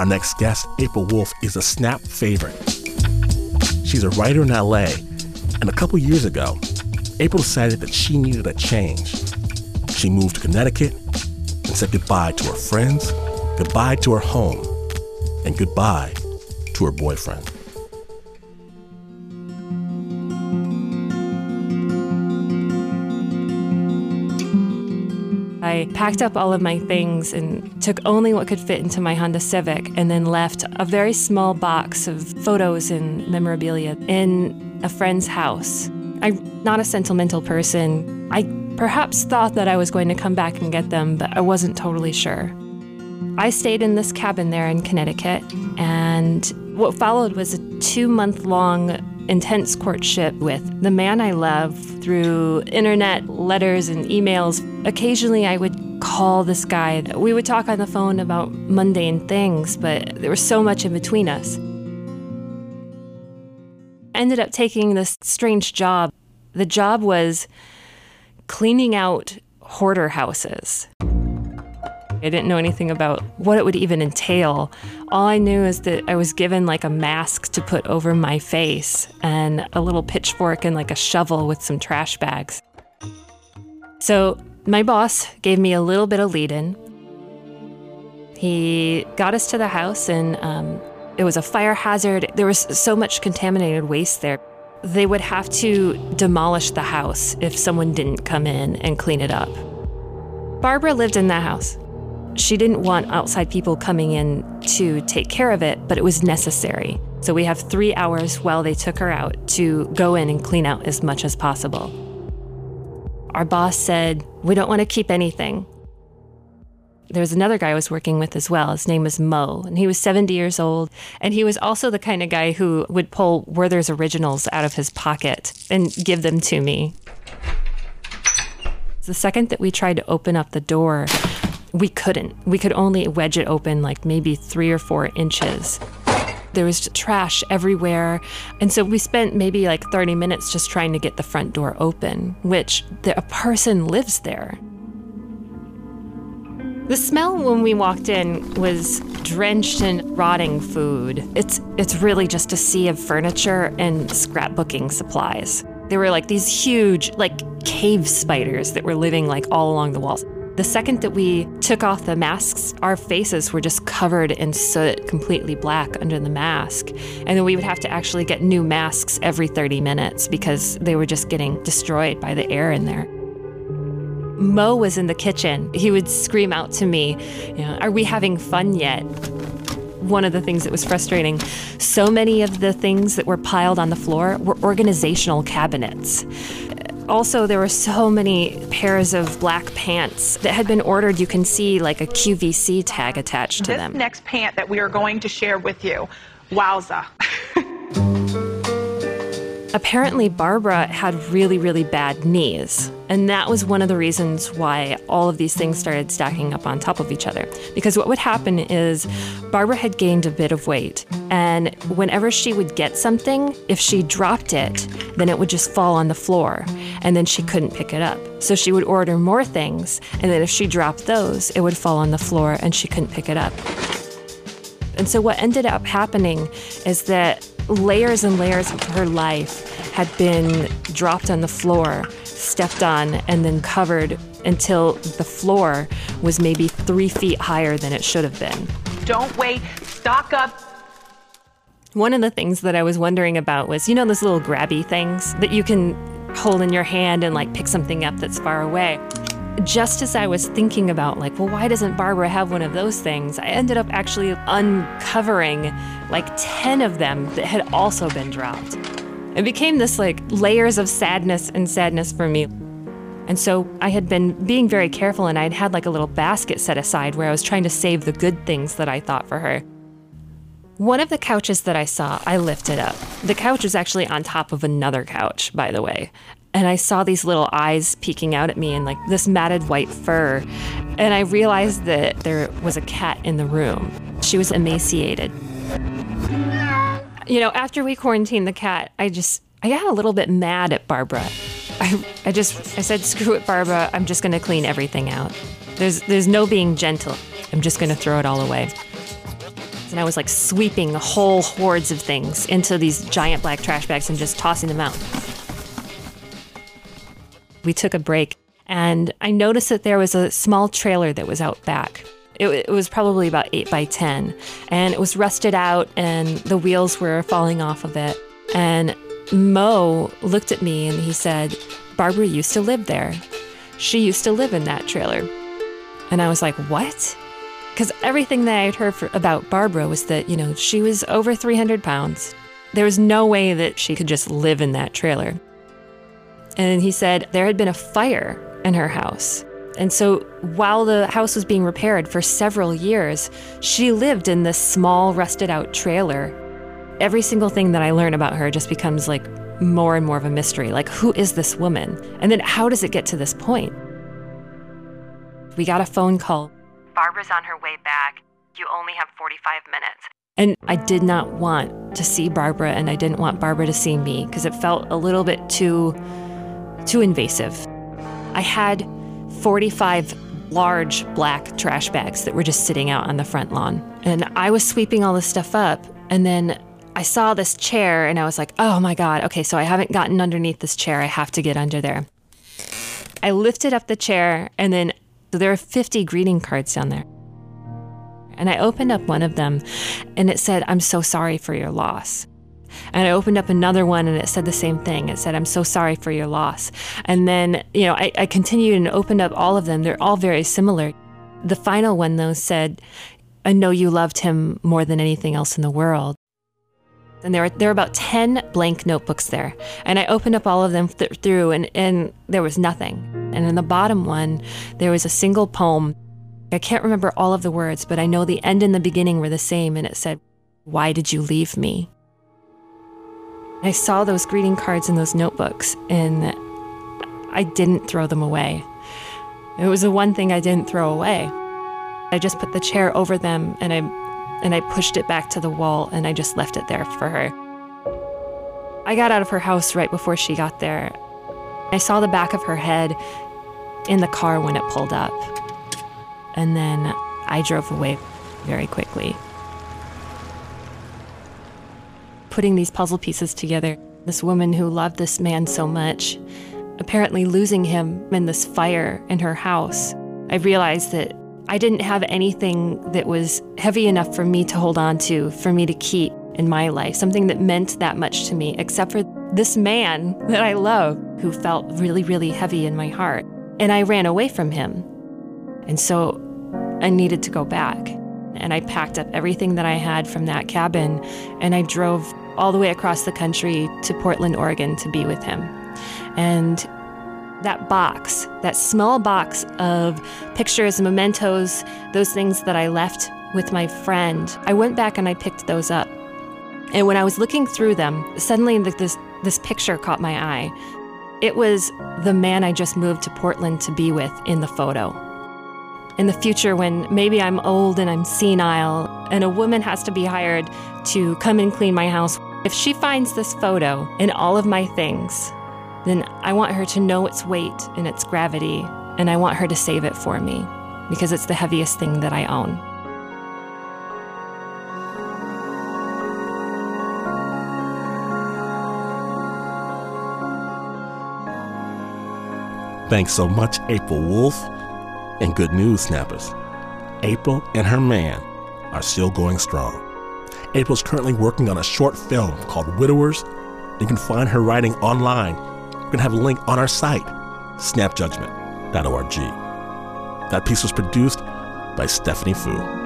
Our next guest, April Wolfe, is a Snap favorite. She's a writer in LA, and a couple years ago, April decided that she needed a change. She moved to Connecticut and said goodbye to her friends, goodbye to her home, and goodbye to her boyfriend. I packed up all of my things and took only what could fit into my Honda Civic and then left a very small box of photos and memorabilia in a friend's house. I'm not a sentimental person. I perhaps thought that I was going to come back and get them, but I wasn't totally sure. I stayed in this cabin there in Connecticut, and what followed was a 2-month-long intense courtship with the man I love through internet, letters, and emails. Occasionally, I would call this guy. We would talk on the phone about mundane things, but there was so much in between us. I ended up taking this strange job. The job was cleaning out hoarder houses. I didn't know anything about what it would even entail. All I knew is that I was given like a mask to put over my face and a little pitchfork and like a shovel with some trash bags. So my boss gave me a little bit of lead-in. He got us to the house, and it was a fire hazard. There was so much contaminated waste there. They would have to demolish the house if someone didn't come in and clean it up. Barbara lived in that house. She didn't want outside people coming in to take care of it, but it was necessary. So we have 3 hours while they took her out to go in and clean out as much as possible. Our boss said, "We don't want to keep anything." There was another guy I was working with as well. His name was Mo, and he was 70 years old. And he was also the kind of guy who would pull Werther's Originals out of his pocket and give them to me. The second that we tried to open up the door, we couldn't. We could only wedge it open like maybe 3 or 4 inches. There was trash everywhere. And so we spent maybe like 30 minutes just trying to get the front door open, which a person lives there. The smell when we walked in was drenched in rotting food. It's really just a sea of furniture and scrapbooking supplies. There were like these huge, like cave spiders that were living like all along the walls. The second that we took off the masks, our faces were just covered in soot, completely black under the mask. And then we would have to actually get new masks every 30 minutes because they were just getting destroyed by the air in there. Mo was in the kitchen. He would scream out to me, "Are we having fun yet?" One of the things that was frustrating, so many of the things that were piled on the floor were organizational cabinets. Also, there were so many pairs of black pants that had been ordered. You can see like a QVC tag attached to them. This next pant that we are going to share with you, wowza. Apparently, Barbara had really, really bad knees. And that was one of the reasons why all of these things started stacking up on top of each other. Because what would happen is Barbara had gained a bit of weight. And whenever she would get something, if she dropped it, then it would just fall on the floor. And then she couldn't pick it up. So she would order more things. And then if she dropped those, it would fall on the floor and she couldn't pick it up. And so what ended up happening is that layers and layers of her life had been dropped on the floor, stepped on, and then covered until the floor was maybe 3 feet higher than it should have been. Don't wait, stock up. One of the things that I was wondering about was, those little grabby things that you can hold in your hand and like pick something up that's far away. Just as I was thinking about why doesn't Barbara have one of those things? I ended up actually uncovering like 10 of them that had also been dropped. It became this layers of sadness for me. And so I had been being very careful, and I'd had a little basket set aside where I was trying to save the good things that I thought for her. One of the couches that I saw, I lifted up. The couch was actually on top of another couch, by the way. And I saw these little eyes peeking out at me in this matted white fur. And I realized that there was a cat in the room. She was emaciated. After we quarantined the cat, I got a little bit mad at Barbara. I said, "Screw it, Barbara. I'm just going to clean everything out. There's no being gentle. I'm just going to throw it all away." And I was like sweeping whole hordes of things into these giant black trash bags and just tossing them out. We took a break, and I noticed that there was a small trailer that was out back. It was probably about 8 by 10, and it was rusted out, and the wheels were falling off of it. And Mo looked at me and he said, "Barbara used to live there. She used to live in that trailer." And I was like, what? Because everything that I had heard about Barbara was that, she was over 300 pounds. There was no way that she could just live in that trailer. And he said there had been a fire in her house. And so while the house was being repaired for several years, she lived in this small, rusted out trailer. Every single thing that I learn about her just becomes like more and more of a mystery. Like, who is this woman? And then how does it get to this point? We got a phone call. "Barbara's on her way back. You only have 45 minutes. And I did not want to see Barbara, and I didn't want Barbara to see me because it felt a little bit too invasive. I had 45 large black trash bags that were just sitting out on the front lawn. And I was sweeping all this stuff up, and then I saw this chair, and I was like, oh my God, okay, so I haven't gotten underneath this chair. I have to get under there. I lifted up the chair, and then there are 50 greeting cards down there. And I opened up one of them, and it said, "I'm so sorry for your loss." And I opened up another one, and it said the same thing. It said, "I'm so sorry for your loss." And then, I continued and opened up all of them. They're all very similar. The final one, though, said, "I know you loved him more than anything else in the world." And there were about 10 blank notebooks there. And I opened up all of them through, and there was nothing. And in the bottom one, there was a single poem. I can't remember all of the words, but I know the end and the beginning were the same, and it said, "Why did you leave me?" I saw those greeting cards in those notebooks, and I didn't throw them away. It was the one thing I didn't throw away. I just put the chair over them, and I pushed it back to the wall, and I just left it there for her. I got out of her house right before she got there. I saw the back of her head in the car when it pulled up. And then I drove away very quickly. Putting these puzzle pieces together, this woman who loved this man so much, apparently losing him in this fire in her house, I realized that I didn't have anything that was heavy enough for me to hold on to, for me to keep in my life, something that meant that much to me, except for this man that I love, who felt really, really heavy in my heart. And I ran away from him. And so I needed to go back. And I packed up everything that I had from that cabin, and I drove all the way across the country to Portland, Oregon to be with him. And that box, that small box of pictures, mementos, those things that I left with my friend, I went back and I picked those up. And when I was looking through them, suddenly this picture caught my eye. It was the man I just moved to Portland to be with in the photo. In the future, when maybe I'm old and I'm senile and a woman has to be hired to come and clean my house, if she finds this photo and all of my things, then I want her to know its weight and its gravity, and I want her to save it for me because it's the heaviest thing that I own. Thanks so much, April Wolfe. And good news, Snappers. April and her man are still going strong. April's currently working on a short film called Widowers. You can find her writing online. We're going to have a link on our site, snapjudgment.org. That piece was produced by Stephanie Fu.